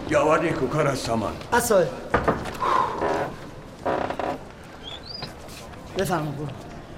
یاور نیکوکار از سامان. اصلا بفرما برو.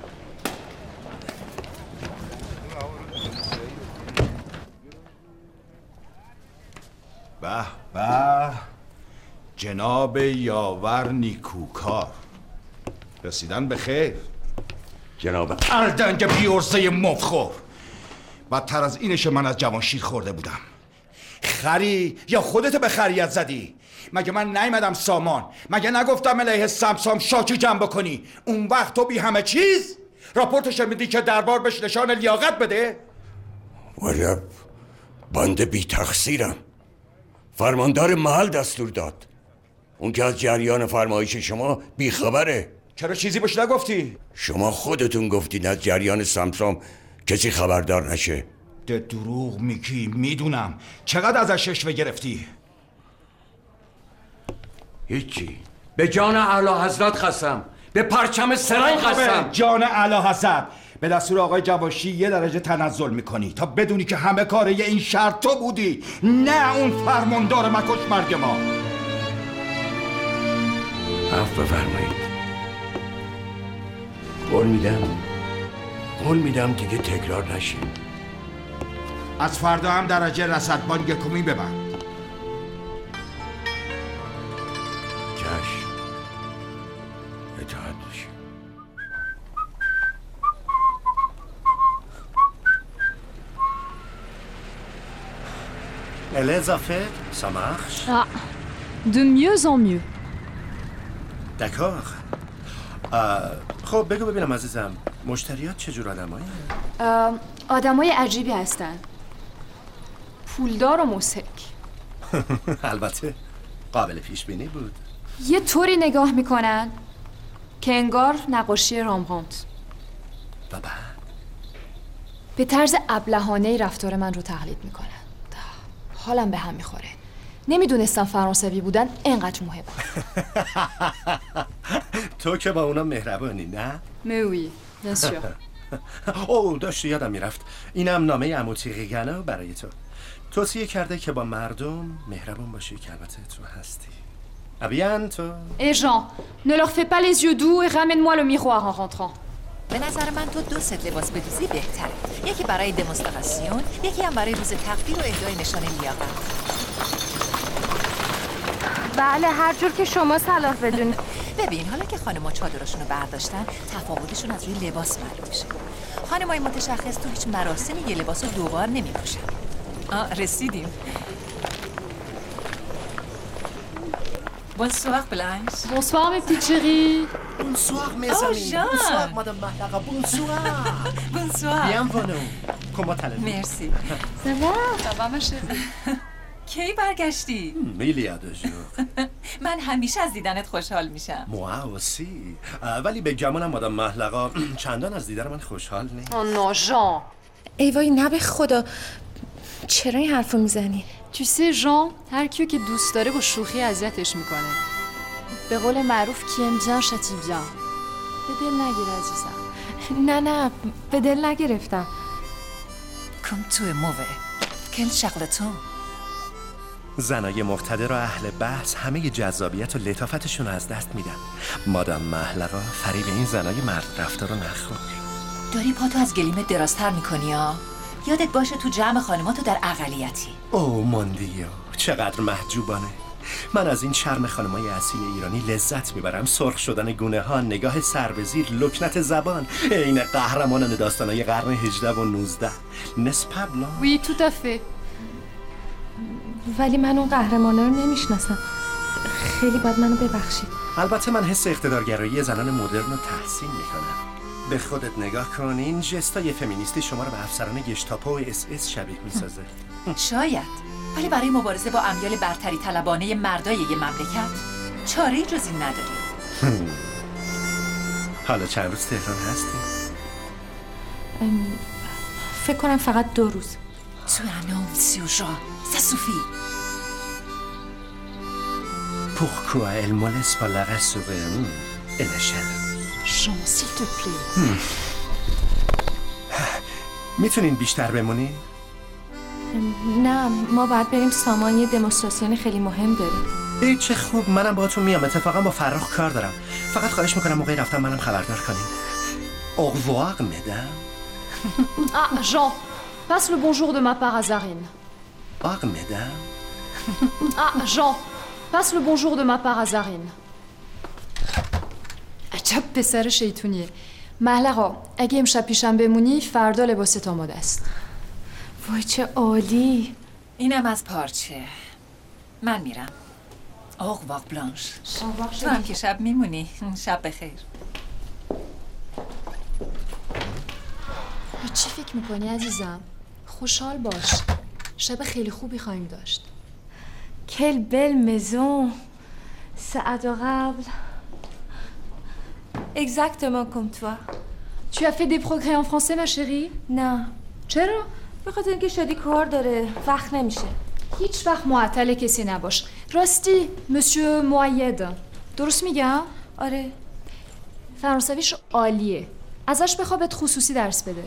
به به جناب یاور نیکوکار، رسیدن به خیر. جناب اردنگ بیورزه مفخور، بدتر از اینش من از جوانشیر خورده بودم. خری یا خودت به خریت زدی؟ مگه من نیومدم سامان؟ مگه نگفتم علیه سمسام شاکی جمع بکنی؟ اون وقت تو بی همه چیز راپورتش میدی که دربار بهش نشان لیاقت بده؟ ولی بنده بی تقصیرم. فرماندار محل دستور داد. اون که از جریان فرمایش شما بی خبره. چرا چیزی بهش نگفتی؟ شما خودتون گفتین از جریان سمسام کسی خبردار نشه. ده دروغ میگی، میدونم. چقدر ازش رشوه گرفتی؟ هیچی. به جان اعلی حضرت قسم، به پرچم سرنگ قسم. جان اعلی حضرت، به دستور آقای جواشی 1 درجه تنزل میکنی تا بدونی که همه کاره این شهر تو بودی، نه اون فرماندار مکش مرگ ما. عفو بفرمایید. قول میدم دیگه تکرار نشه. از فردا هم درجه رصدبان 1 ببند. چشم. اطاعت باشه. Elisabeth, ça marche? Ah, de mieux en mieux. D'accord. خب بگو ببینم عزیزم، مشتریات چجور آدمایی؟ آدمای عجیبی هستن. پولدار و مسک. البته قابل پیش بینی بود. یه طوری نگاه میکنن که انگار نقاشی رامبرانت. و بعد؟ به طرز ابلهانه‌ای رفتار من رو تقلید میکنن. حالم به هم میخوره. نمیدونستم فرانسوی بودن اینقدر مهمه. تو که با اونا مهربانی نه؟ موی bien sûr. او داشتی یادم میرفت، اینم نامه عمو تیغیگنا برای تو. توصیه کرده که با مردم مهربان باشی که البته تو هستی. ابیانتو. Et Jean, ne leur fais pas les yeux doux et ramène-moi le miroir en rentrant. به نظر من تو 2 ست لباس بدوزی بهتره. یکی برای دمونستراسیون، یکی هم برای روز تقدیر و اهدای نشان لیاقت. بله هر جور که شما صلاح بدونید. ببین حالا که خانم‌ها چادرشون رو برداشتن، تفاوتشون از روی لباس معلوم میشه. خانم‌های متشخص تو هیچ مراسمی یه لباس رو 2 بار نمی‌پوشن. رسیدیم. Bonsoir Blanche. Bonsoir mes petites chéries. Bonsoir mes amis. Jean. Bonsoir madame Mahlaqa. Bonsoir. Bonsoir. Bienvenue. Comment allez-vous? Merci. Ça va? Ça va ma chérie. کی برگشتی؟ Il y a 2 jours. من همیشه از دیدنت خوشحال میشم. moi aussi. ولی به گمانم مادام محلقا چندان از دیدن من خوشحال نیست. Oh non Jean. ای وای نه به خدا، چرا این حرفو میزنی؟ Tu sais Jean, هر کیو که دوست داره با شوخی اذیتش میکنه. به قول معروف qui aime bien châtie bien. به دل نگیر عزیزم. نه به دل نگرفتم. Comme tu es mauvais. Quel charlatan. زنای مقتدر و اهل بحث همه جذابیت و لطافتشون رو از دست میدن. مادام محلقا فریب این زنای مرد رفتار رو نخور. داری پاتو از گلیمت درازتر میکنی ها؟ یادت باشه تو جمع خانماتو در اقلیتی. او موندیو چقدر محجوبانه. من از این چرم خانمای اصیل ایرانی لذت میبرم. سرخ شدن گونه ها، نگاه سر به زیر، لکنت زبان، عین قهرمانان داستانای قرن 18 و 19. نسپبلا. Oui tout à fait. ولی من اون قهرمانا رو نمیشناسم. خیلی باید منو ببخشید. البته من حس اقتدارگرایی زنان مدرن رو تحسین میکنم. به خودت نگاه کن، این جستای فمینیستی شما رو به افسران گشتاپو و اس شبیه میسازه. شاید، ولی برای مبارزه با امیال برتری طلبانه مردای یه مملکت چاره‌ای جز این نداریم. حالا چند روز تهران هستی؟ فکر کنم فقط 2 روز. Tu es un homme si urgent, ça suffit. Pourquoi elle me laisse pas la rassurer et la chaleur? Jean, s'il te plaît. میتونین بیشتر بمونین؟ نه ما باید بریم سامان، یه دمونستراسیون خیلی مهم داریم. ای چه خوب، منم باهاتون میام. اتفاقا با فرخ کار دارم. فقط خواهش میکنم موقعی رفتم منم خبردار کنین. Au revoir, mesdames. Ah, Jean, passe le bonjour de ma part à Zarine. Au revoir, mesdames. Ah, Jean, passe le bonjour de ma part à Zarine. عجب پسر شیطونیه. محلقا، اگه امشب پیشم بمونی فردا لباست آماده است. وای چه عالی. اینم از پارچه. من میرم. اوغواق بلانش. تو هم که شب میمونی. شب بخیر. به چی فکر میکنی عزیزم؟ خوشحال باش. شب خیلی خوبی خواهیم داشت. Quelle belle maison. C'est adorable. Exactement comme toi. Tu as fait des progrès en français ma chérie؟ نه. چرا؟ به خاطر اینکه شادی کار داره، وقت نمیشه. هیچ وقت معطل کسی نباش. راستی مسیو موید درست میگم؟ آره. فرانسویش عالیه. ازش بخوا بهت خصوصی درس بده.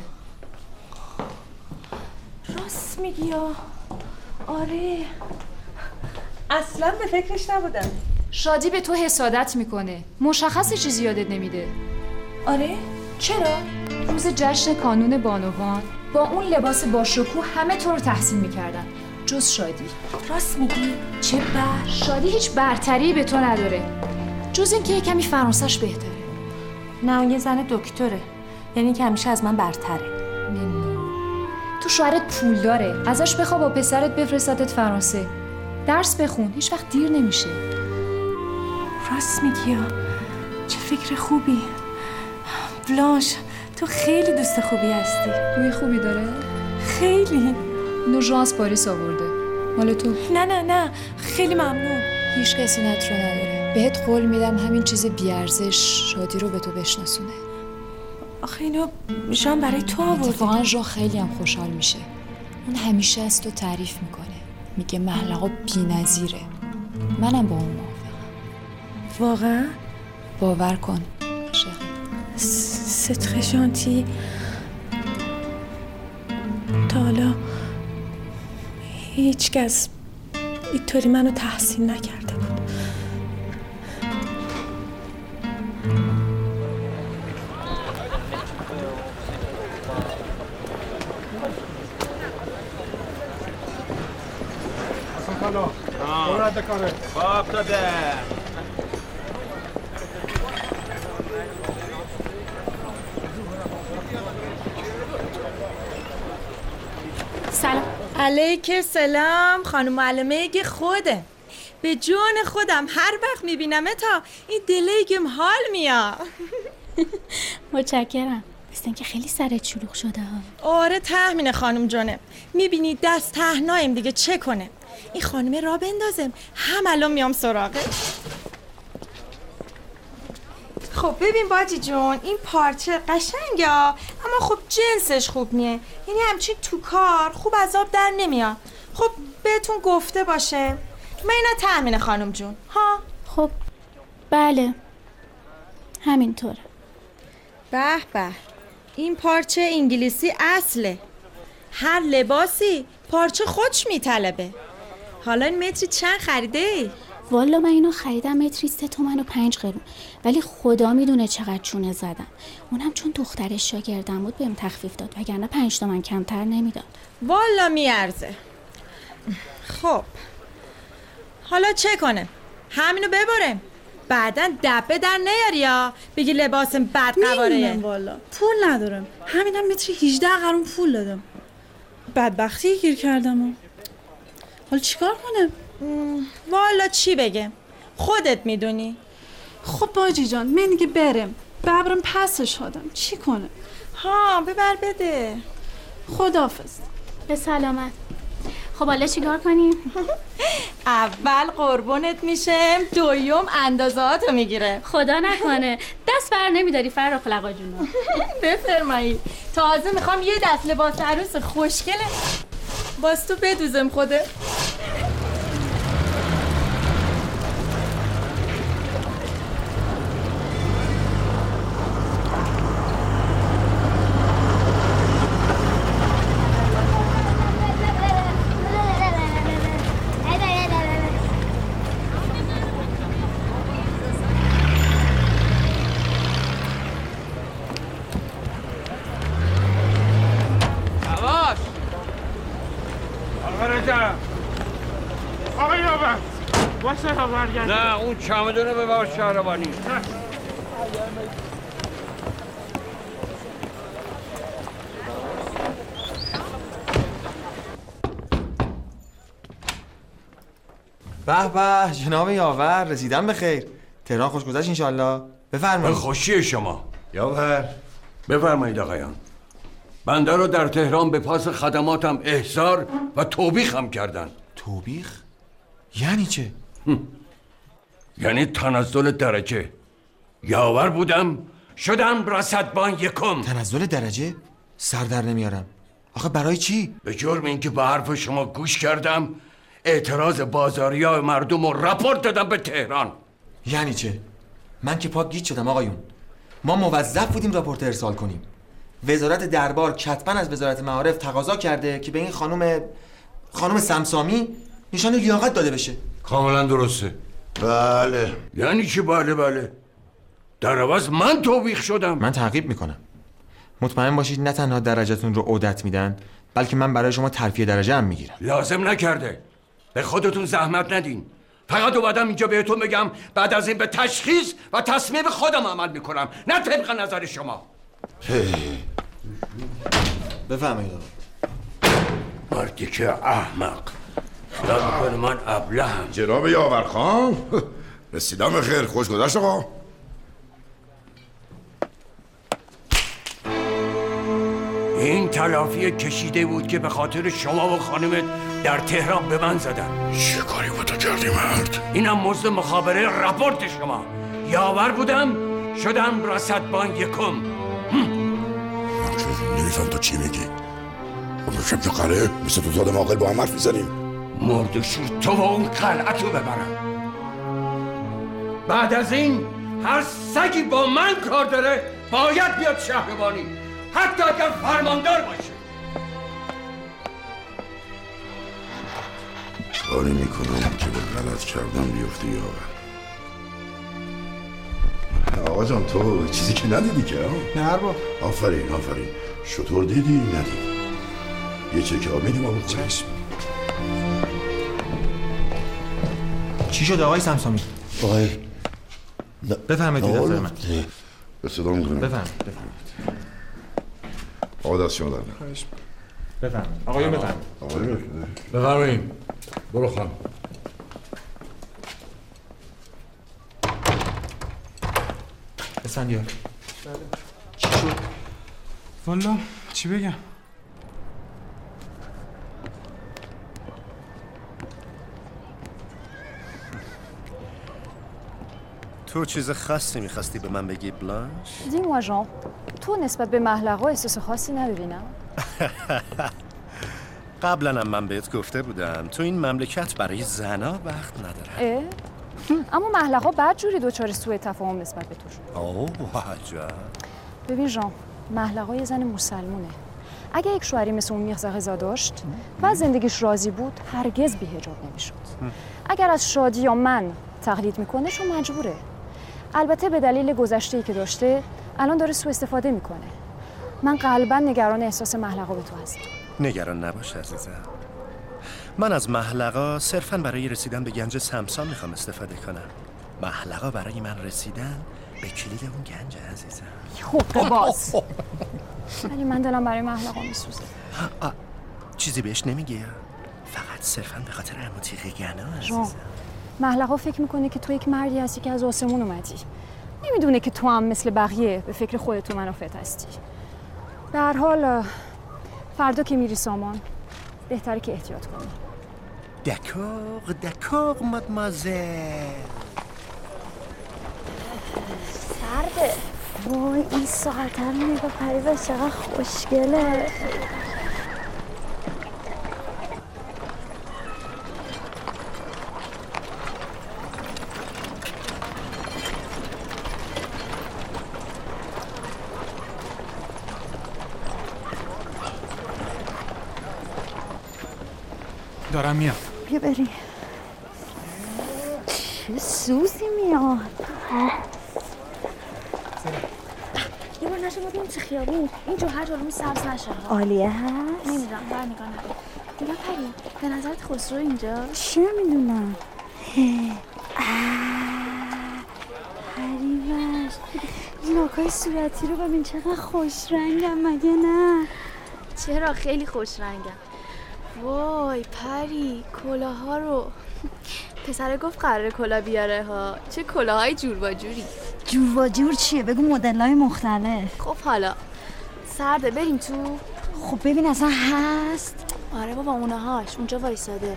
راست میگی یا؟ آره. اصلا به فکرش نبودم. شادی به تو حسادت میکنه. مشخصه چیزی یادت نمیده. آره؟ چرا؟ روز جشن کانون بانوان با اون لباس باشکوه همه تو رو تحسین میکردن جز شادی. راست میگی؟ چه بر؟ شادی هیچ برتری به تو نداره جز اینکه کمی فرانسش بهتره. نه اون یه زن دکتره، یعنی که همیشه از من برتره. نه تو شوهرت پول داره، ازش بخوا با پسرت بفرستتت فرانسه. درس بخون، هیچ وقت دیر نمیشه. راست میگی یا؟ چه فکر خوبی. بلانش تو خیلی دوست خوبی هستی. بوی خوبی داره؟ خیلی. نوژان از پاریس آورده. مال تو؟ نه خیلی ممنون. هیچ کسی نت رو نداره. بهت قول میدم همین چیز بیارزش شادی رو به تو بشناسونه. آخه اینو ژان برای تو آورده. اتفاقا ژان خیلی هم خوشحال میشه. اون همیشه از تو تعریف میکنه. میگه محلقا بی‌نظیره. منم با اون موافقم. واقعا؟ باور کن شیخ. C'est très gentil. تا حالا هیچ کس اینطوری منو تحسین نکرده بود. سلام. علیک سلام خانم معلمه که خوده. به جون خودم هر وقت میبینم تا این دلگم حال میاد. متشکرم. مثل اینکه خیلی سرت شلوغ شده ها. آره تهمینه خانم جانم. میبینی دست تهنایم دیگه چه کنه. این خانمه را بندازم هم الان میام سراغه. خب ببین باجی جون این پارچه قشنگه اما خب جنسش خوب نیه، یعنی همچین تو کار خوب از آب در نمیاد. خب بهتون گفته باشه. من اینا تأمینه خانم جون ها. خب بله همینطوره. به به این پارچه انگلیسی اصله. هر لباسی پارچه خودش میطلبه. حالا این متری چند خریده ای؟ والا من اینو خریدم متری 3 تومن و 5 قرون، ولی خدا میدونه چقدر چونه زدم. اونم چون دخترش شاگردم بود بهم تخفیف داد، وگرنه 5 تومن کمتر نمیداد. والا میارزه. خب حالا چه کنه؟ همینو ببرم بعدن دبه در نیاری یا بگی لباسم بد قواره. میدونم والا پول ندارم، همینم متری 18 قرون پول دادم. بدبختی گیر کردم. حالا چیکار کنم؟ والا چی بگم خودت میدونی. خب باجی جان من دیگه برم ببرم پسش آدم چی کنه؟ ها ببر بده. خداحافظ. به سلامت. خب حالا چیکار کنیم؟ اول قربونت میشم، دوم اندازه‌هاتو میگیره. خدا نکنه دست بر نمیداری فرخ لقا جونو. بفرمایید. تازه میخوام یه دست لباس عروس خوشگله باز تو بدوزم خوده. تا برگردیم. نه اون چمدونه ببر شهربانی. به به جناب یاور، رسیدم به خیر. تهران خوش گذشت انشالله. بفرمایید. به خوشی شما یاور. بفرمایید آقایان. بنده رو در تهران به پاس خدماتم احضار و توبیخم کردن. توبیخ؟ یعنی چه؟ یعنی تنزل درجه. یاور بودم شدم رصدبان یکم. تنزل درجه؟ سر در نمیارم. آخه برای چی؟ به جرم اینکه به حرف شما گوش کردم اعتراض بازاریا مردم رو راپورت دادم به تهران. یعنی چه؟ من که پاک گیج شدم آقایون. ما موظف بودیم راپورت ارسال کنیم. وزارت دربار کتباً از وزارت معارف تقاضا کرده که به این خانم سمسامی نشان لیاقت داده بشه. کاملا درسته. بله. یعنی چی بله؟ در عوض من توبیخ شدم. من تعقیب میکنم. مطمئن باشید نه تنها درجهتون رو عدت میدن، بلکه من برای شما ترفیع درجه هم میگیرم. لازم نکرده. به خودتون زحمت ندین. فقط اومدم اینجا بهتون بگم بعد از این به تشخیص و تصمیم خودم عمل میکنم، نه طبق نظر شما. بفرمایید. مردی که احمق. خیال میکنه من ابلهم. جناب یاورخان رسیدم خیر. خوش گذشت آقا. این تلافی کشیده بود که به خاطر شما و خانمت در تهران به من زدن. چه کاری با تو کردی مرد؟ اینم مزد مخابره راپورت شما. یاور بودم شدم رصدبان یکم. نمیفهم تو چی میگی؟ خب که قره مثل تو زاده عاقل با هم حرف میزنیم. مردشور تو و اون قلعت رو ببرم. بعد از این هر سگی با من کار داره باید بیاد شهربانی، حتی اگر فرماندار باشه. کاری میکنم که به غلط کردم بیفتی یاور. آقا جان تو چیزی که ندیدی که نه ارباب. آفرین. شطور دیدی ندیدی؟ یه چکه ها میدیم آقا. چشم. چی شد آقای سمسامی؟ آقای بفرمایید دفتر من. به صدا میکنم. بفرمایید. آقا دست شما دارم. بفرمایید. آقایون بفرمایید. بفرمایید. برو خانم. اسفندیار. چی شد؟ والا چی بگم؟ تو چیز خاصی میخواستی به من بگی بلانش؟ دیموا ژان، تو نسبت به محلقا احساس خاصی نداری نه؟ قبلا هم من بهت گفته بودم تو این مملکت برای زنا وقت نداره. اما محلقا بعد جوری دوچار سوء تفاهم نسبت به تو شد. اوه عجب. ببین ژان، محلقا یه زن مسلمونه. اگه یک شوهری مثل اون میرزا رضا داشت و از زندگیش راضی بود هرگز بی‌حجاب نمیشد. اگر از شادی یا من تقلید میکنه چون مجبوره. البته به دلیل گذشته‌ای که داشته الان داره سوء استفاده میکنه. من قلباً نگران احساس محلقا به تو هستم. نگران نباش عزیزم. من از محلقا صرفاً برای رسیدن به گنج سمسام میخوام استفاده کنم. محلقا برای من رسیدن به کلید اون گنج عزیزم. خوب باز. ولی من دلم برای محلقا میسوزه. چیزی بهش نمیگی؟ فقط صرفاً به خاطر عمو تیغ گنا عزیزم. محلقا فکر میکنه که تو یک مردی هستی که از آسمون اومدی. نمیدونه که تو هم مثل بقیه به فکر خودت و منافعت هستی. به هر حال فردا که میری سامان بهتره که احتیاط کنی. دکور مادمازل. سرده. وای این ساعت هم نگاه پریبا چقدر خوشگله. دارم میام. بیا بریم. چه سوزی میاد. یه بار نشه ما بیم چه خیابون اینجا هر جلومی سبز نشه. عالیه هست؟ نمیدونم بر نگاه نکن. نگاه پری به نظرت خسرو اینجا؟ چی میدونم. عکسای صورتی رو ببین چقدر خوش رنگم مگه نه؟ چرا خیلی خوش رنگم. وای پری کلاها رو پسره گفت قراره کلا بیاره ها. چه کلاهای جور با جوری. جور با جور چیه؟ بگو مدل‌های مختلف. خب حالا سرده بریم تو. خب ببین اصلا هست. آره بابا اونهاش اونجا وایساده.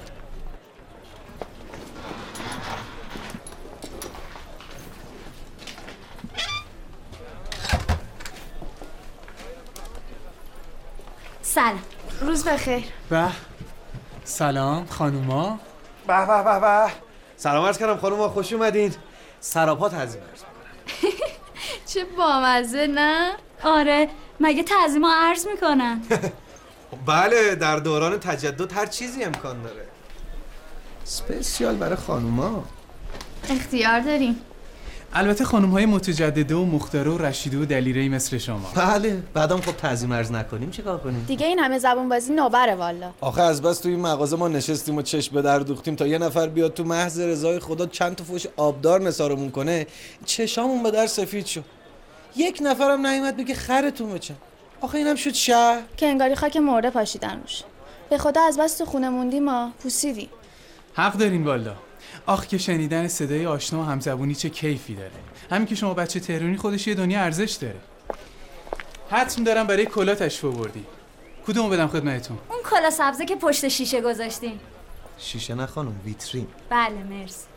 سلام. روز بخیر. به سلام خانوما. به به به به. سلام عرض کردم خانوما، خوش اومدین. سراپا تعظیم عرض میکنم. چه بامزه نه؟ آره مگه تعظیما عرض میکنن؟ بله در دوران تجدد هر چیزی امکان داره. اسپسیال برای خانوما. اختیار داریم. البته خانوم‌های متجدده و مختاره و رشیده و دلیره‌ای مثل شما. بله بعدم خب تعظیم عرض نکنیم چیکار کنیم؟ دیگه این همه زبون بازی نوبره والا. آخه از بس توی این مغازه ما نشستیم و چشم به در دوختیم تا یه نفر بیاد تو محض رضای خدا چند تا فوش آبدار نثارمون کنه، چشامون به در سفید شد. یک نفرم نیومد بگه خرتون بچن. آخه اینم شد شهر که انگاری خاک مرده پاشیدن روش. به خدا از بس تو خونه موندیم ما پوسیدیم. حق دارین والا. آخ که شنیدن صدای آشنا و همزبونی چه کیفی داره. همین که شما بچه تهرانی خودش یه دنیا ارزش داره. حتم دارم برای کلا تشریف آوردی. کدومو بدم خدمتتون؟ اون کلا سبزه که پشت شیشه گذاشتین. شیشه نه خانم، ویترین. بله مرسی.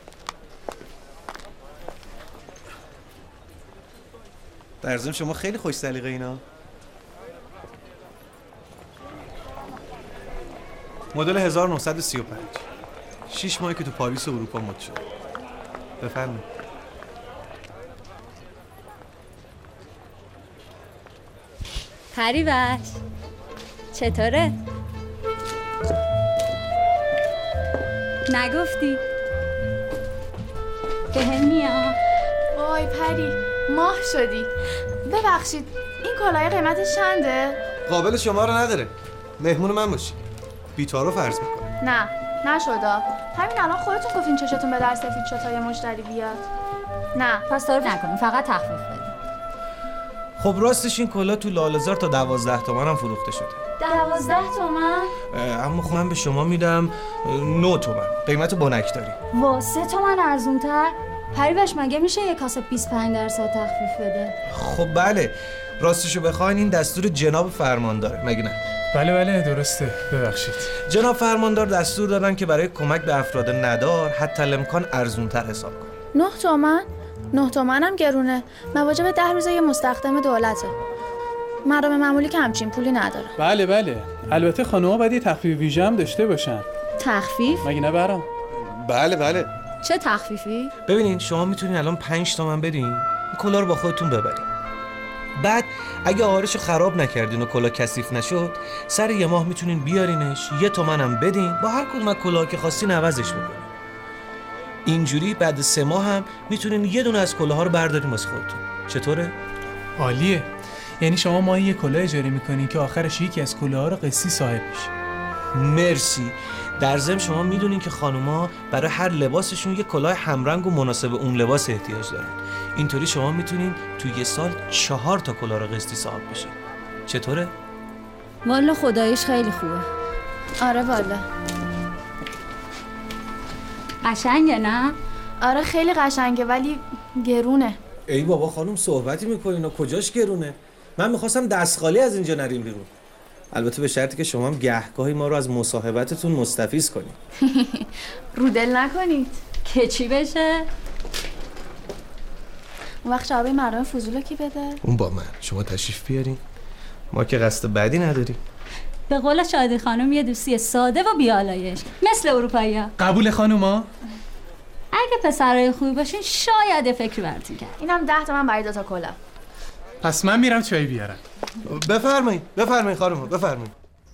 در ضمن شما خیلی خوش سلیقه اینا. مدل 1935. 6 ماهی که تو پاریس اروپا مد شد. بفرمایید. پریوش چطوره؟ نگفتی؟ به هم میاد. وای پری ماه شدی. ببخشید این کلاه قیمتش چنده؟ قابل شما رو نداره. مهمون من باشی. بی‌تعارف عرض میکنم. نه نشدا. همین الان خودتون گفتین چشتون به در سفید شد تا یه مشتری بیاد. نه پس تعارف نکنیم، فقط تخفیف بدیم. خب راستش این کلاه تو لاله‌زار تا 12 تومن هم فروخته شده. 12 تومن؟ اما خب من به شما میدم 9 تومن. قیمت بانک داری. وا 3 تومن ارزون‌تر؟ پریوش مگه میشه یه کاسه 25% تخفیف بده؟ خب بله، راستشو بخواین این دستور جناب فرمانداره، مگه نه؟ بله درسته، ببخشید. جناب فرماندار دستور دادن که برای کمک به افراد ندار حتی الامکان ارزونتر حساب کنیم. 9 تومن؟ 9 تومن هم گرونه. مواجب 10 روزه یه مستخدم دولته. مردم معمولی که همچین پولی نداره. بله. البته خانوما باید یه تخفیف ویژه هم داشته باشن. تخفیف؟ مگه نه برام؟ بله. چه تخفیفی؟ ببینین شما میتونین الان 5 تومن بدین، این کلاه رو با خودتون ببرین. بعد اگه آهارشو خراب نکردین و کلاه کثیف نشد، سر یه ماه میتونین بیارینش، 1 تومن هم بدین، با هر کدوم از کلاه که خواستین عوضش بکنین. اینجوری بعد 3 ماه هم میتونین یه دونه از کلاها رو بردارین واسه خودتون. چطوره؟ عالیه. یعنی شما ماهی یه کلاه اجاره میکنین که آخرش یکی از کلاها رو قسطی صاحب میشه. مرسی. در ضمن شما میدونین که خانوما برای هر لباسشون یه کلاه همرنگ و مناسب اون لباس احتیاج دارن. اینطوری شما میتونین تو یه سال 4 تا کلاه رو قسطی صاحب بشین. چطوره؟ والا خداییش خیلی خوبه. آره والا. قشنگه نه؟ آره خیلی قشنگه ولی گرونه. ای بابا خانم صحبتی میکنین و کجاش گرونه؟ من میخواستم دست خالی از اینجا نریم بیرون. البته به شرطی که شما هم گهگاهی ما رو از مصاحبتتون مستفیض کنید. رو دل نکنید که چی بشه؟ اون وقت جواب مردم فضول کی بده؟ اون با من. شما تشریف بیارین. ما که قصد بعدی نداریم. به قول شادی خانم یه دوستی ساده و بیالایش مثل اروپایی‌ها. قبول خانوما؟ اگه پسرای خوبی باشین شاید یه فکری براتون کرد. اینم 10 تومن برای 2 تا کلاه. پس من میرم چای بیارم. بفرمایید خانوما بفرمایید.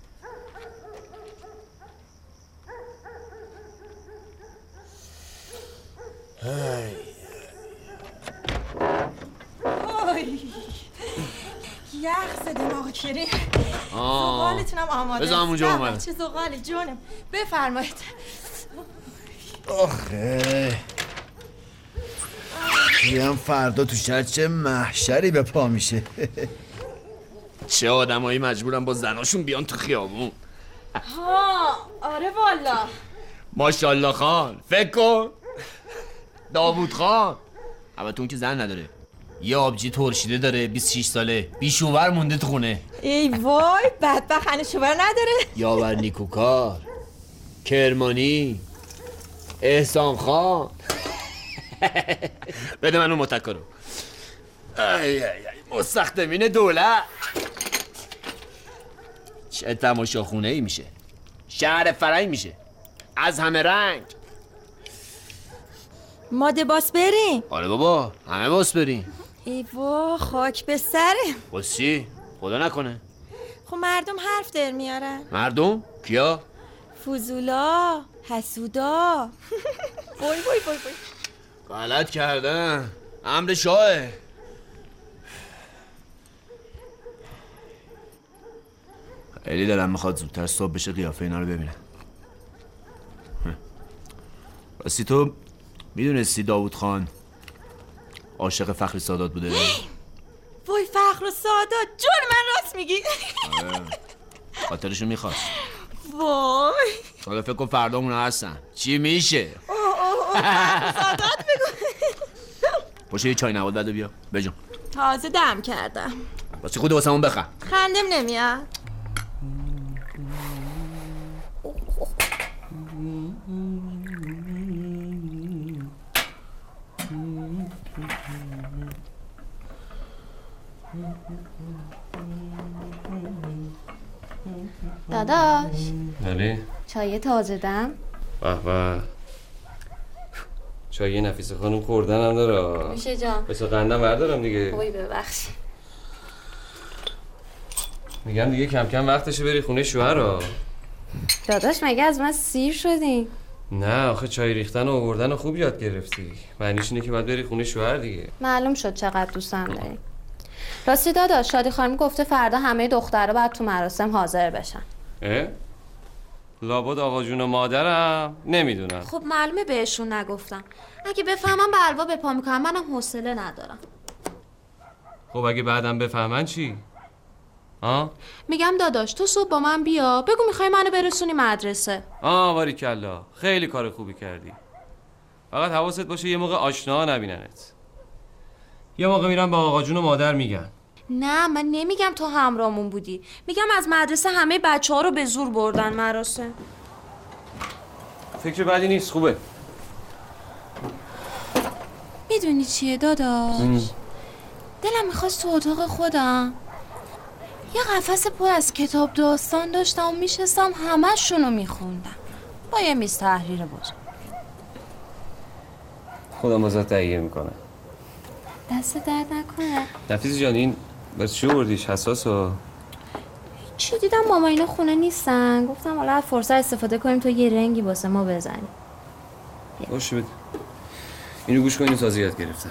یخ زدیم آقا کریم. زغالتونم آماده. بذارم اونجا اومدم. چه زغالی جونم. بفرمایید. آخه هم فردا تو شهر چه محشری به پا میشه. چه آدمایی مجبورن با زناشون بیان تو خیابون. ها آره والا. ماشاءالله خان فکر کن. داوود خان البته اون که زن نداره، یه آبجی ترشیده داره، 26 ساله، بیشوور مونده تو خونه. ای وای بدبخت هنوز شوهر نداره. یاور نیکوکار، کرمانی، احسان خان. بده من اون متکا رو. مستخدمین دولت. چه تماشاخونه ای میشه، شهر فرنگ میشه، از همه رنگ. ما دباس بریم. آره بابا همه باس بریم. ای وا خاک به سره. باسی خدا نکنه. خب مردم حرف در میارن. مردم؟ کیا؟ فضولا، حسودا. وای وای وای وای. غلط کردن، امر شاهه. خیلی دلم میخواد زودتر صبح بشه قیافه اینا رو ببینم. راستی تو میدونستی داوود خان عاشق فخری سادات بوده؟ وای فخر و سادات جون من راست میگی. خاطرشو میخواست. وای حالا فکر کن فردا اونا هستن چی میشه؟ فخر و سادات بگو. باشه یه چای نواد بده بیا بجون. تازه دم کردم. واسه خود واسمون بخر. خندم نمیاد. داداش بله چای تازه دم. به به چای نفیسه خانم خوردن هم داره. میشه جان بس قندم بردارم دیگه. وای ببخش. میگم دیگه کم کم وقتشه بری خونه شوهر. داداش مگه از من سیر شدی؟ نه آخه چای ریختن و آوردن و خوب یاد گرفتی. معنیش اینه که باید بری خونه شوهر دیگه. معلوم شد چقدر دوستم داری. راستی داداش شادی خانم گفته فردا همه دخترها باید تو مراسم حاضر بشن. لابد آقا جون و مادرم نمیدونم. خب معلومه بهشون نگفتم. اگه بفهمم به الوا به پا میکنم، منم حوصله ندارم. خب اگه بعدم بفهمن چی؟ میگم داداش تو صبح با من بیا بگو میخوای منو برسونی مدرسه. باریکلا خیلی کار خوبی کردی. فقط حواست باشه یه موقع آشنا نبیننت. یه موقع میرم با آقا جون و مادر میگن. نه من نمیگم تو همراهمون بودی، میگم از مدرسه همه بچه‌ها رو به زور بردن مراسم. فکر بدی نیست، خوبه. میدونی چیه داداش؟ دلم میخواست تو اتاق خودم یه قفس پر از کتاب داستان داشتم و میشستم همه‌شون رو میخوندم با یه میز تحریر بزرگ. خودم ازت تهیه میکنم. دست درد نکنه. نفیس جان این بس چی بردیش؟ حساسه؟ چی دیدم ماما اینا خونه نیستن، گفتم حالا از فرصت استفاده کنیم تو یه رنگی واسه ما بزنیم. باشه بده اینو گوش کن، اینو تازه یاد گرفتم.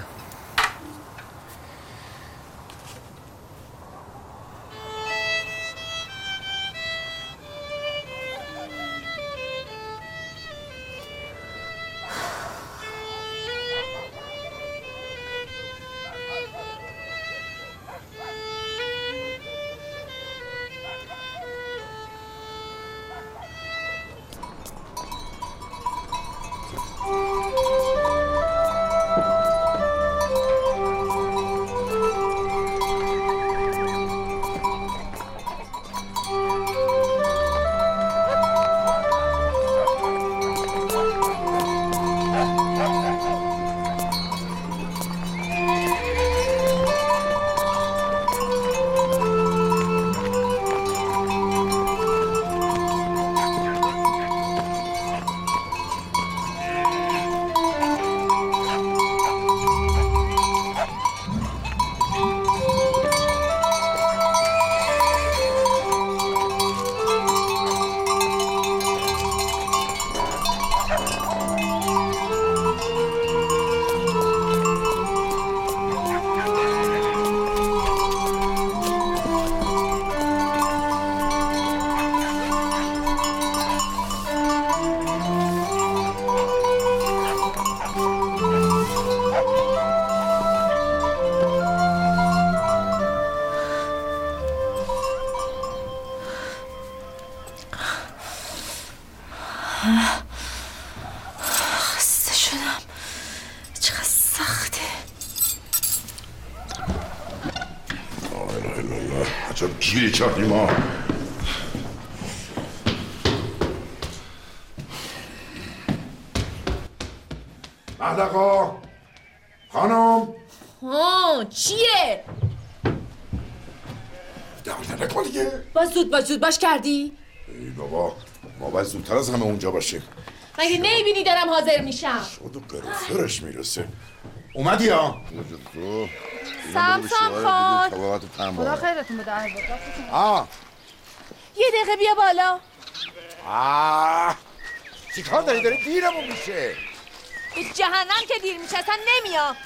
چقدر سخته. لا اله الا الله، عجب گیری کردیم ما. مهدقا خانم. چیه؟ دردنه کن دیگه. زود باش کردی؟ ای بابا ما باید زودتر از همه اونجا باشیم. مگه نمیبینی دارم حاضر میشم؟ شد و قرفرش میرسه. اومدی ها؟ سمسام خان خدا خیرتون بده. یه دقیقه بیا بالا. چی کار داری دیرمون میشه. به جهنم که دیر میشه اصلا نمیام.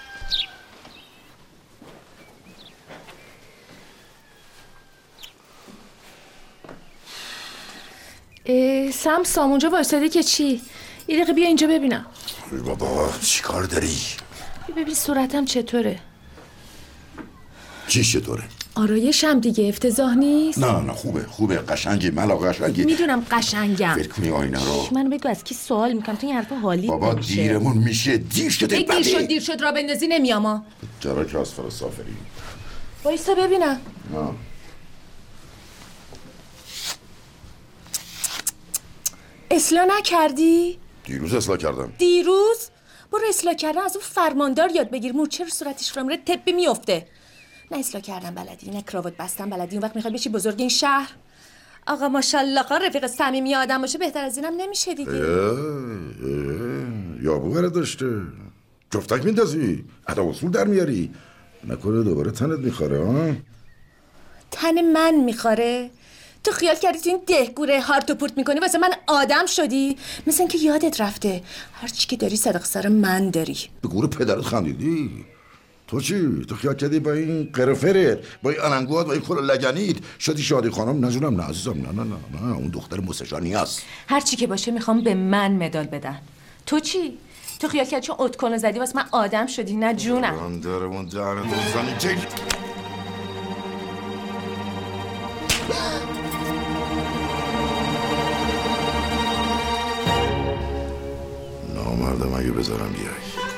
سمسام اونجا وایسادی که چی؟ یه دقیقه بیا اینجا ببینم. ای بابا چی کار داری؟ ببین صورتم چطوره. چی چطوره؟ آرایشم دیگه افتضاح نیست؟ نه خوبه قشنگی ملا قشنگی. میدونم قشنگم. فکر کنی آینه رو. منو بگو از کی سوال میکنم تو این حرفا حالی بابا دیرمون میشه. دیر شده بده. دیر شد را بندازی نمیاما. چرا که از فرستافری وایسا ببینم. نه اصلاح نکردی؟ دیروز اصلاح کردم. دیروز؟ برو اصلاح کردن از اون فرماندار یاد بگیر. مورچه رو صورتش رو میره تپی میفته. نه اصلاح کردن بلدی، نه کراوات بستن بلدی. اون وقت میخواد بشی بزرگ این شهر. آقا ماشاءالله رفیق صمیمی آدم باشه بهتر از اینم نمیشه دیگه. یابو بره داشته. جفتک میندازی ادا اصول در میاری. نکنه دوباره تنت میخوره ها؟ تن من میخوره؟ تو خیال کردی تو این دهگوره هارت و پورت میکنی واسه من آدم شدی؟ مثل اینکه یادت رفته هر چی که داری صدق سر من داری. به گور پدرت خندیدی. تو چی؟ تو خیال کردی با این قرفرت، با این اننگوات، با این کل لگنیت شدی شادی خانم؟ نه جونم، نه عزیزم، نه اون دختر موسشانی هست. هر چی که باشه میخوام به من مدال بدن. تو چی؟ تو خیال کردی چون اتکن زدی واسه من آدم شدی؟ نه جونم. من درمون دهنتو زنی جیل. نامردم اگه بذارم بیای.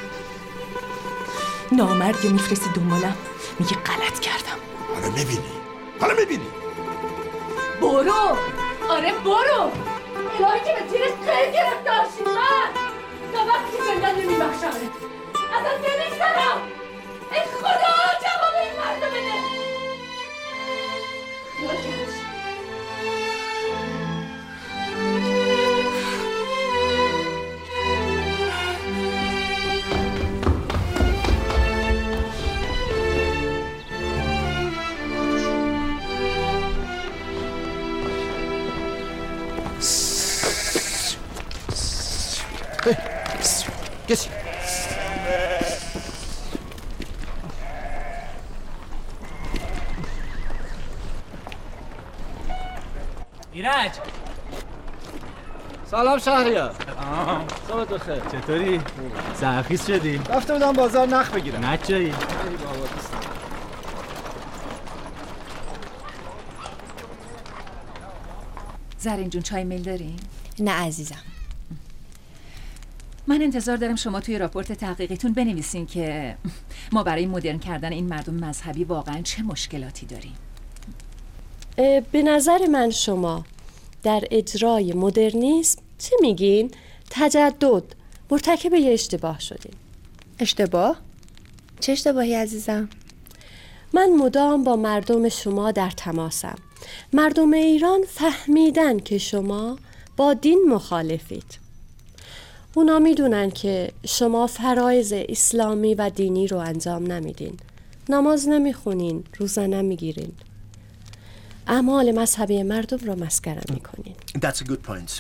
نامرد یا میفرستی دنبالم میگه غلط کردم. حالا میبینی برو. آره برو. الهی که به تیرش قیل گرفتار شی من تا وقتی که زنده نمیبخشمه ازت نمیگذرم. ای خدا جواب این مرد رو بده. کسی ایرج. سلام شهریار. صبح بخیر. چطوری؟ سرخیز شدی؟ رفته بودم بازار نخ بگیرم. نه جایی؟ زرین جون چای میل دارین؟ نه عزیزم. من انتظار دارم شما توی راپورت تحقیقیتون بنویسین که ما برای مدرن کردن این مردم مذهبی واقعا چه مشکلاتی داریم. به نظر من شما در اجرای مدرنیسم چه میگین؟ تجدد مرتکب یه اشتباه شدین. اشتباه؟ چه اشتباهی عزیزم؟ من مدام با مردم شما در تماسم. مردم ایران فهمیدن که شما با دین مخالفید. اونا میدونن که شما فرایض اسلامی و دینی رو انجام نمیدین. نماز نمیخونین، روزه نمیگیرین. اعمال مذهبی مردم رو مسخره میکنین. That's a good point.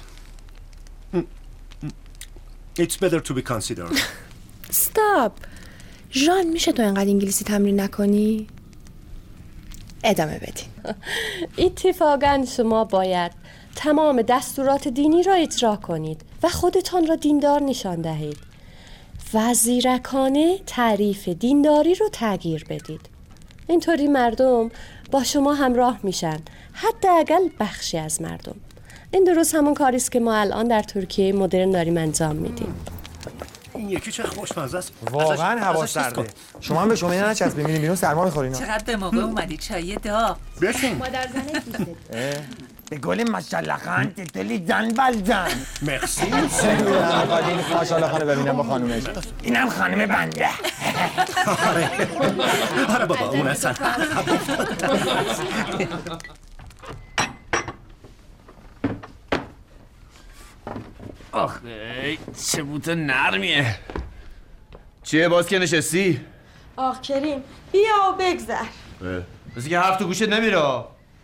It's better to be considered. Stop. ژان میشه تو انقدر انگلیسی تمرین نکنی؟ ادامه بدین. اتفاقاً شما باید تمام دستورات دینی را اجرا کنید و خودتان را دیندار نشان دهید و زیرکانه تعریف دینداری رو تغییر بدید. اینطوری مردم با شما همراه میشن، حداقل بخشی از مردم. این درست همون کاریست که ما الان در ترکیه مدرن داریم انجام میدیم. این یکی چه خوشمزه است. واقعا هوا سرده. شما هم به شما اینا نچسبید میرین بیرون سرما میخورین. چقدر به موقع اومدی چای دا. بشین. مادر زنت به گل ماشاءالله خان تتلی زن بلزن. مرسی. این ماشاءالله خانه ببینم با خانومش. اینم خانم بنده. آره بابا اون اصلا. آخه چه بوت نرمیه. چیه باز که نشستی؟ آخ کریم بیا و بگذر. بسی که حرف تو گوشت نمیره.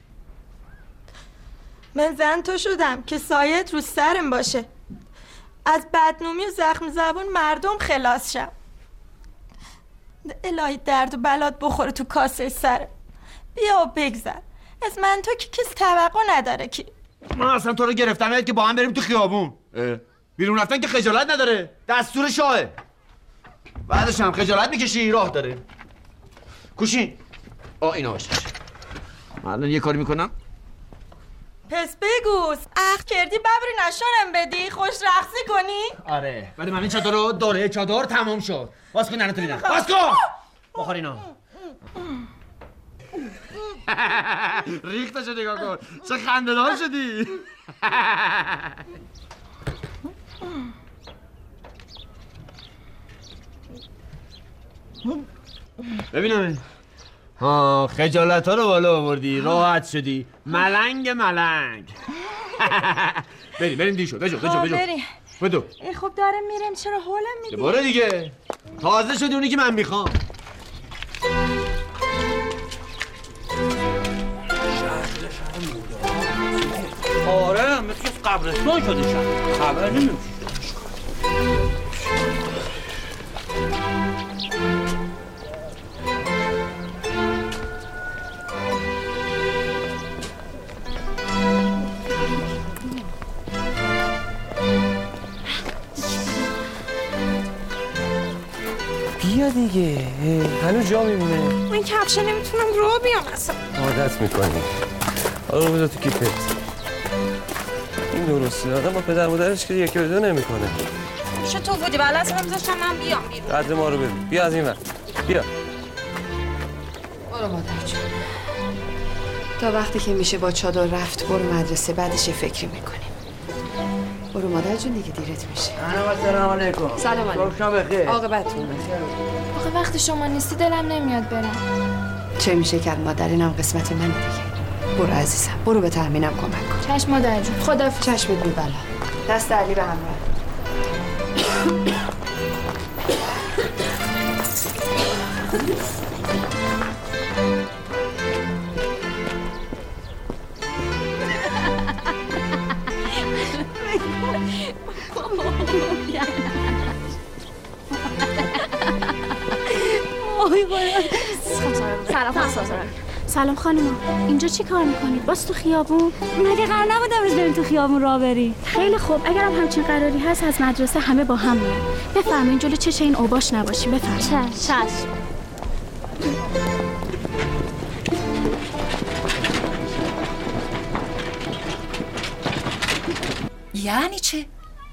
من زن تو شدم که سایت رو سرم باشه، از بدنومی و زخم زبون مردم خلاص شم. الهی درد و بلات بخوره تو کاسه سرم. بیا و بگذر. از من تو که کس توقع نداره کی. من اصلا تو رو گرفتم که با هم بریم تو خیابون. بیرون رفتن که خجالت نداره، دستور شاهه. بعدش هم خجالت میکشی راه داره. کوشین. اینا باشه. من الان یه کاری میکنم. پس بگوز اخ کردی ببری نشانم بدی خوش رقصی کنی؟ آره ولی من این چادر رو دوره چادر تمام شد. باز کن نراتو بیدم. باز کن. بخور اینا. ریختشو نگاه کن. چه خنده‌دار شدی. ببینم. خجالت ها رو بالا آوردی، راحت شدی، ملنگ. بریم دیر شد. بجو بدو. خب داره میرم چرا حالم میدی؟ برو دیگه. تازه شدی اونی که من میخوام. آره مثل قبرستان شده شد. خبر نمیشه. بیا دیگه هنوز جا میمونه. این کفشه نمیتونم رو بیام اصلا. عادت میکنی. آره بذار تو کیفت. این درسته آدم با پدر مادرش که یکی به دو نمیکنه. میشه تو بودی ولی اصلا میذاشتم من بیام بیرون. قدر ما رو ببین. بیا از این ور. بیا. برو مادر جون. تا وقتی که میشه با چادر رفت برو مدرسه، بعدش فکری میکنیم. برو مادر جون دیگه دیرت میشه. سلام علیکم. سلام علیکم. صبح بخیر. عاقبتتون بخیر. آخه وقتی شما نیستی دلم نمیاد برم. چه میشه کرد مادر، اینم قسمت منه دیگه. برو عزیزم برو به تامینم کمک کن. چشم مادر جون. خدا چشمت بی بلا. دست علی به همراه. سلام خانوما، اینجا چی کار میکنید؟ باز تو خیابون؟ مگه قرار نبود امروز بریم تو خیابون راه بریم؟ خیلی خوب، اگرم همچین قراری هست از مدرسه همه با هم میان. بفرمایید جلو چش این اوباش نباشی. بفرمایید. چشم. یعنی چه؟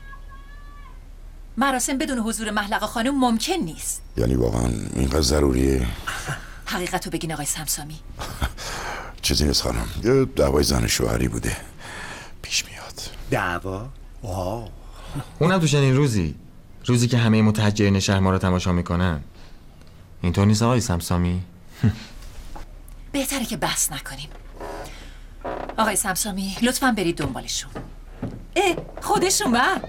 مراسم بدون حضور محلقه خانم ممکن نیست. یعنی واقعا اینقدر ضروریه؟ حقیقت رو بگین آقای سمسامی. چیزی نیست خانم، یه دعوای زن شوهری بوده پیش میاد. دعوا؟ واو. اونم تو چنین روزی که همه متحجرین شهر ما رو تماشا میکنن. اینطور نیست آقای سمسامی؟ بهتره که بحث نکنیم. آقای سمسامی لطفاً برید دنبالشون. خودش اومد.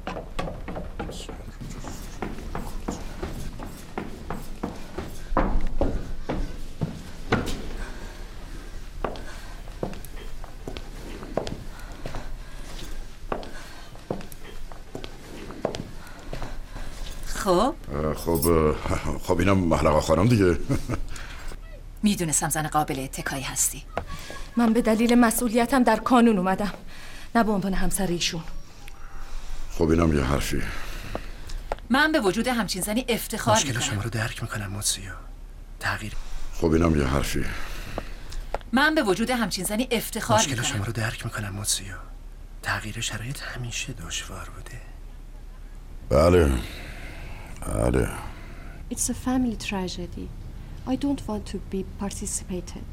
خب اینم محلقه خانم دیگه. میدونستم زن قابل اتکایی هستی. من به دلیل مسئولیتم در کانون اومدم، نه به عنوان همسر ایشون. خب اینم یه حرفی. من به وجود همچین زنی افتخار میکنم. مشکل شما رو درک میکنم موسیا. تغییر. خب اینم یه حرفی. من به وجود همچین زنی افتخار میکنم. مشکل شما رو درک میکنم موسیا. تغییر شرایط همیشه دشوار بوده. بله آره. It's a family tragedy. I don't want to be participated.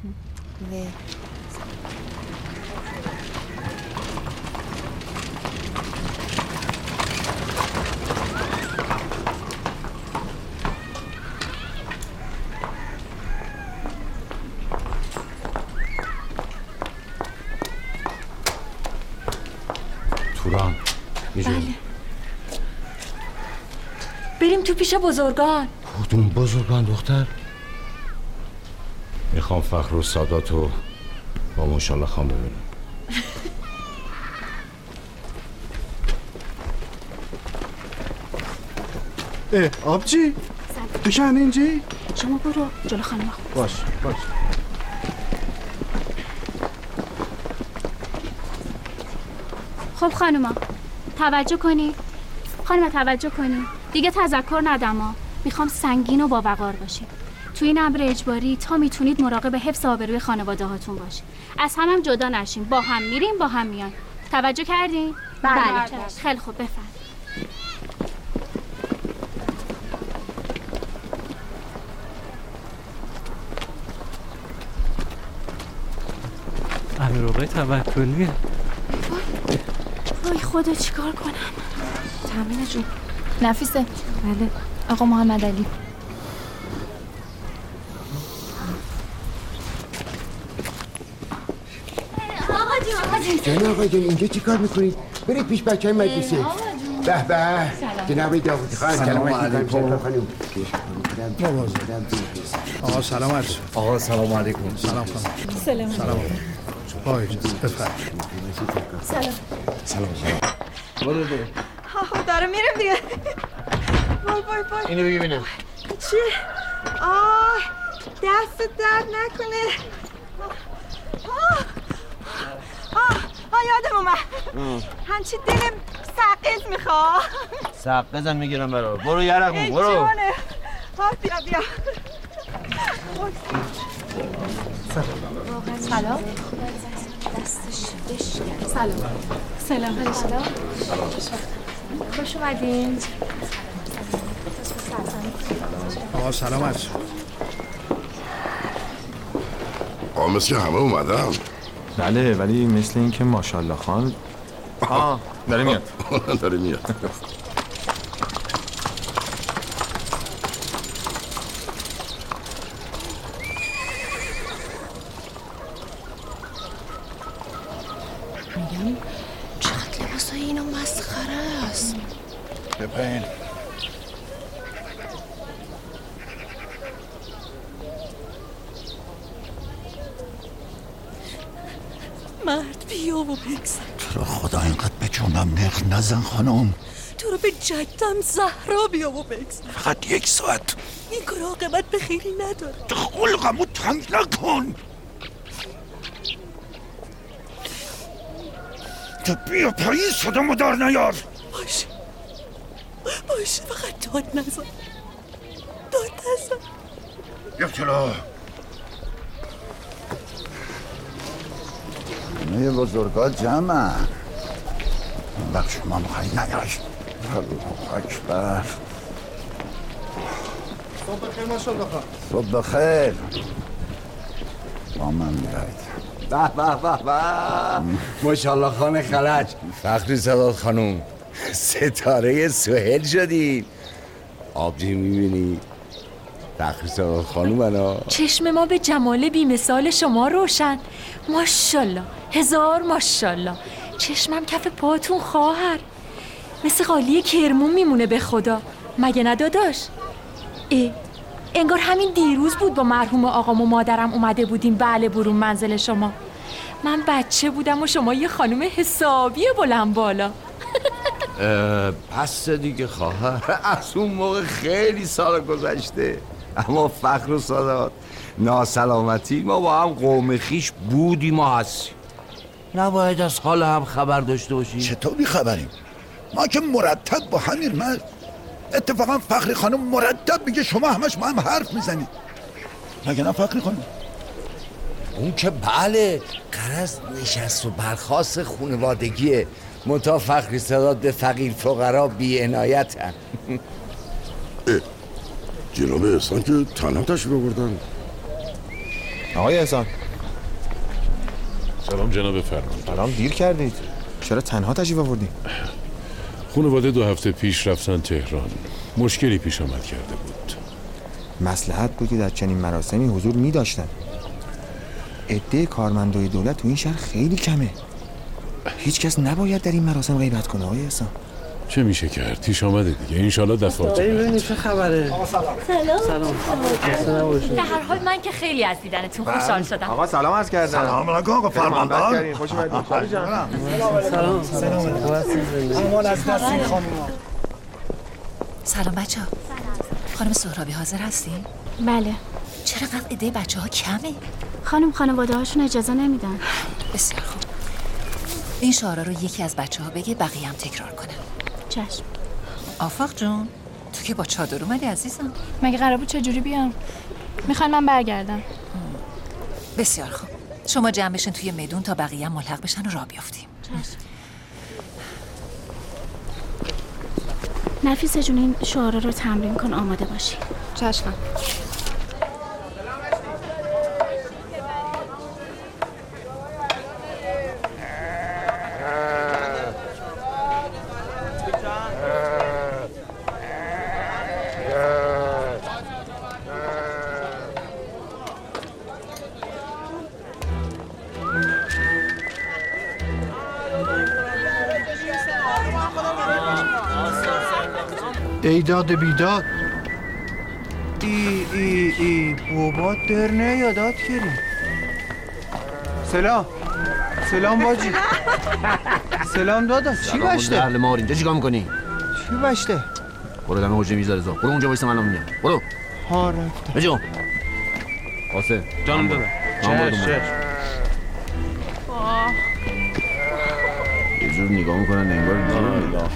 توران بله. بریم تو پیش بزرگان. کدوم بزرگان دختر؟ میخوام فخر و ساداتو با ماشاءالله خان ببینم. آبجی تو شهن اینجی؟ شما برو جلو خانم باش. خب خانوما توجه کنی. خانم توجه کنی. دیگه تذکر ندم. میخوام سنگین و با وقار باشید. تو این امر اجباری تا میتونید مراقب حفظ آبروی خانواده هاتون باشید. از هم جدا نشین. با هم میریم با هم میان. توجه کردین؟ بله. خیلی خوب بفرمایید. امیر آقای توکلیه. وای خدا چیکار کنم؟ تامینه جون. نفیسه. بله. آقا محمد علی. جان آقا جان اینجا چی کار میکنید؟ برید پیش بچه های مدرسه. به به جناب داوودی خان سلام علیکم. آقا سلام علیکم. آقا سلام علیکم. سلام خانم. سلام. پای جان بفرمایید. سلام. برو داره میرم دیگه. وای اینو ببینم. چی؟ دست درد نکنه. یادم اومد. همچی دلم سقیز میخواه. سقیزم میگیرم برو. برو یرقمون برو. جونه. بیا. سلام. سلام. خوش اومدین. آقا سلام علیکم. آقا مثل همه اومدم. بله ولی مثل این که ماشاءالله خان داره میاد. داره میاد. میگم چقدر لباسای اینا مسخره است. ببین مرد بیا و بگذر. تو رو خدا اینقدر به جونم نخ نزن خانم. تو رو به جدم زهرا بیا و بگذر. فقط 1 ساعت. این کار عاقبت به خیلی نداره. تو خلقمو تنگ نکن. تو بیا پایین صدامو دار نیار. باشه فقط داد نزن. بیا جلو. همه بزرگا جمع. بخش ما مخواهی نیاش. الله اکبر. صبح بخیر ماشاءالله خان. صبح بخیر. با من بیاید. به ماشاءالله خان خلج. فخری سادات خانوم ستاره سهل شدید. آبجی میبینی؟ فخری سادات خانوم انا. چشم ما به جمال بی‌مثال شما روشن. ماشاءالله 1000 ماشاءالله. چشمم کف پاتون خواهر. مثل قالی کرمون میمونه به خدا. مگه نداداش؟ انگار همین دیروز بود با مرحوم آقام و مادرم اومده بودیم بله برون منزل شما. من بچه بودم و شما یه خانم حسابی بلند بالا. پس دیگه خواهر از اون موقع خیلی سال گذشته. اما فخر و سادات ناسلامتی ما با هم قوم خیش بودیم و هستیم. نباید از حال هم خبر داشته باشیم. چطور بیخبریم؟ ما که مرتب با همین مرد. اتفاقا فخری خانم مرتب میگه شما همش با هم حرف میزنید. مگه نه فخری خانم؟ اون که بله غرض نشست و برخاست خانوادگیه. منتها فخری سادات به فقیر فقرا بی عنایت هم. جناب احسان که تنها تشریف آوردن. آقای احسان. سلام جناب فرمان. سلام، دیر کردید. چرا تنها تشریف آوردین؟ خانواده 2 هفته پیش رفتن تهران. مشکلی پیش آمد کرده بود. مصلحت بود که در چنین مراسمی حضور می داشتن. عده کارمندای دولت تو این شهر خیلی کمه. هیچ کس نباید در این مراسم غیبت کنه آقای احسان. چه میشه کرد؟ پیش آمده دیگه. انشالله دفعات ببینید چه خبره. سلام. در هر حال من که خیلی از دیدنتون خوشحال شدم. آقا سلام عرض کردم. سلام علیکم آقا فرماندار. خوش اومدید. سلام. امان از دست این خانوما. سلام بچه‌ها. خانم سهرابی حاضر هستین؟ بله. چرا قد عده بچه‌ها کمه؟ خانم خانواده هاشون اجازه نمیدن. بسیار خوب. این شعارا رو یکی از بچه‌ها بگه، بقیه هم تکرار کنن. چشم. آفاق جون، تو که با چادر اومدی عزیزم. مگه قرار بود چجوری بیام؟ میخوان من برگردم. بسیار خوب. شما جمع بشین توی میدون تا بقیه هم ملحق بشن و راه بیافتیم. چشم. نفیسه جون این شعارا رو تمرین کن، آماده باشی. چشم. ایداد بیداد ای بابا در نه یادات کردی. سلام باجی. سلام داداش. چی بشته؟ اهل مار اینجا چیکار می‌کنی؟ چی بشته؟ برو دم حجره میذاره زا. برو اونجا وایسا، منم میام. برو. ها رفته. بجو. قاسم جانم دادم. یه جور نگاه میکنن انگار نگاه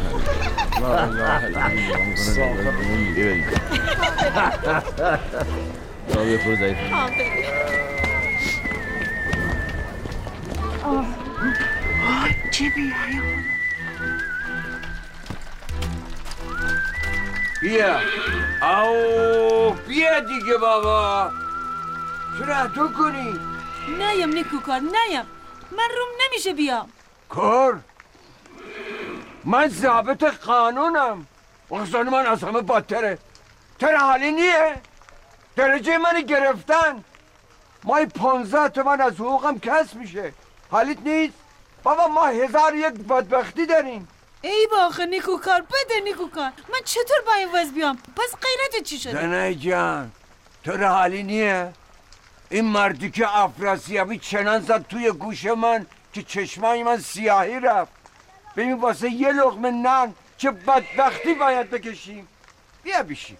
بیا او بیا دیگه بابا. چرا تو کنی؟ نیم نیکوکار نیم، من روم نمیشه بیام. کار من ضابط قانونم. احسان من از همه بدتره. تر حالی نیه؟ درجه من گرفتن. مای 15 تومن از حقوقم کسب میشه. حالیت نیست؟ بابا ما 1001 بدبختی داریم. ای باخه نیکوکار، بده نیکوکار. من چطور با این وضع بیام؟ پس غیرت چی شده؟ زنای جان تر حالی نیه؟ این مردی که افراسیابی چنان زد توی گوش من که چشمای من سیاهی رفت. ببین واسه یه لقمه نان چه بدبختی باید بکشیم. بیا بشیم.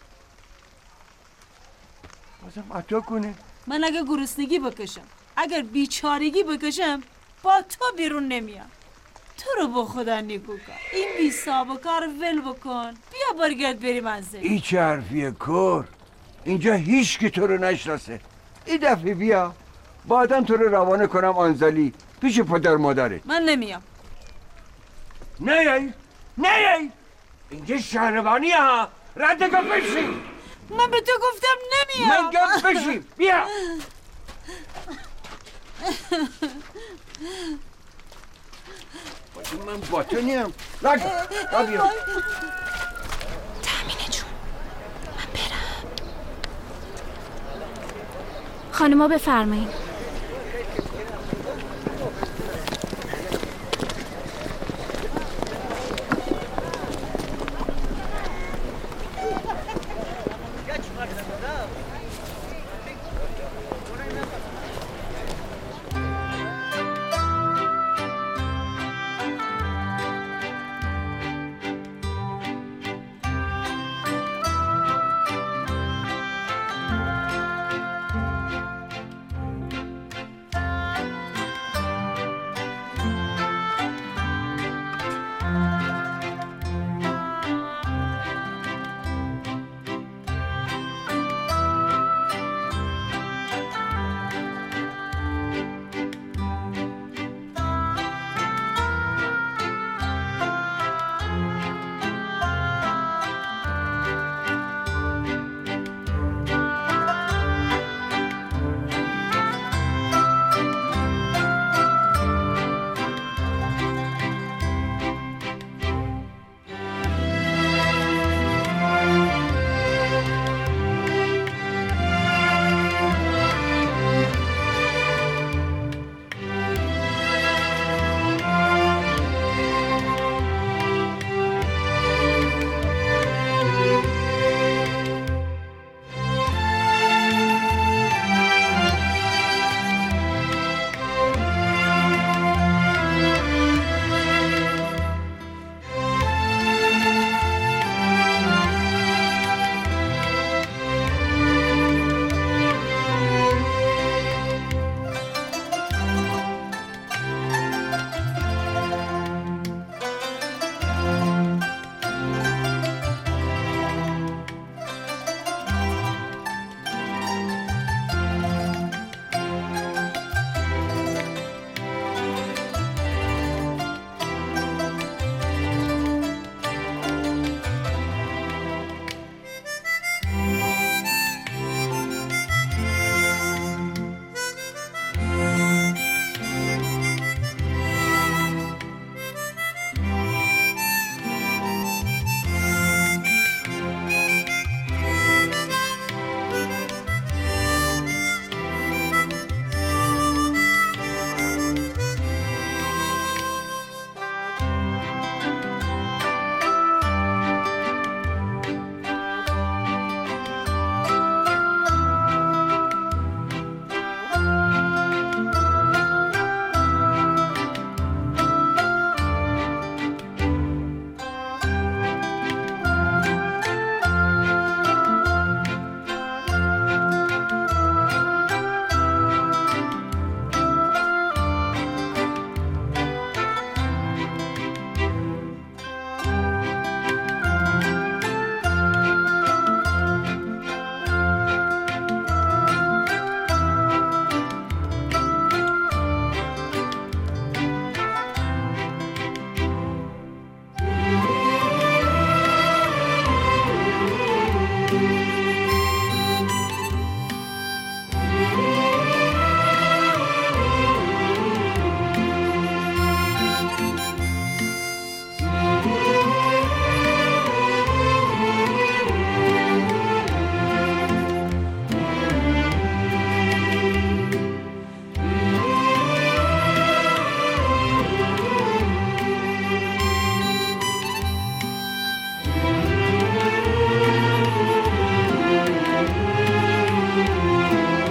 بازم عطا کنه. من اگه گرسنگی بکشم، اگر بیچارگی بکشم، با تو بیرون نمیام. تو رو با خدا نیکوکار، این بی سابقه رو ول بکن. بیا برگرد بریم منزل. این چه حرفیه کور؟ اینجا هیچ کی تو رو نشناسه. این دفعه بیا بعدم تو رو روانه کنم آنزلی پیش پدر مادرت. من نمیام. نیای اینجا شهربانی ها. رد کن بشی. من به تو گفتم نمیام. من گفت بشی. بیا من با تو نیم. را بیا. تامینه جون من برم. خانما بفرمایید.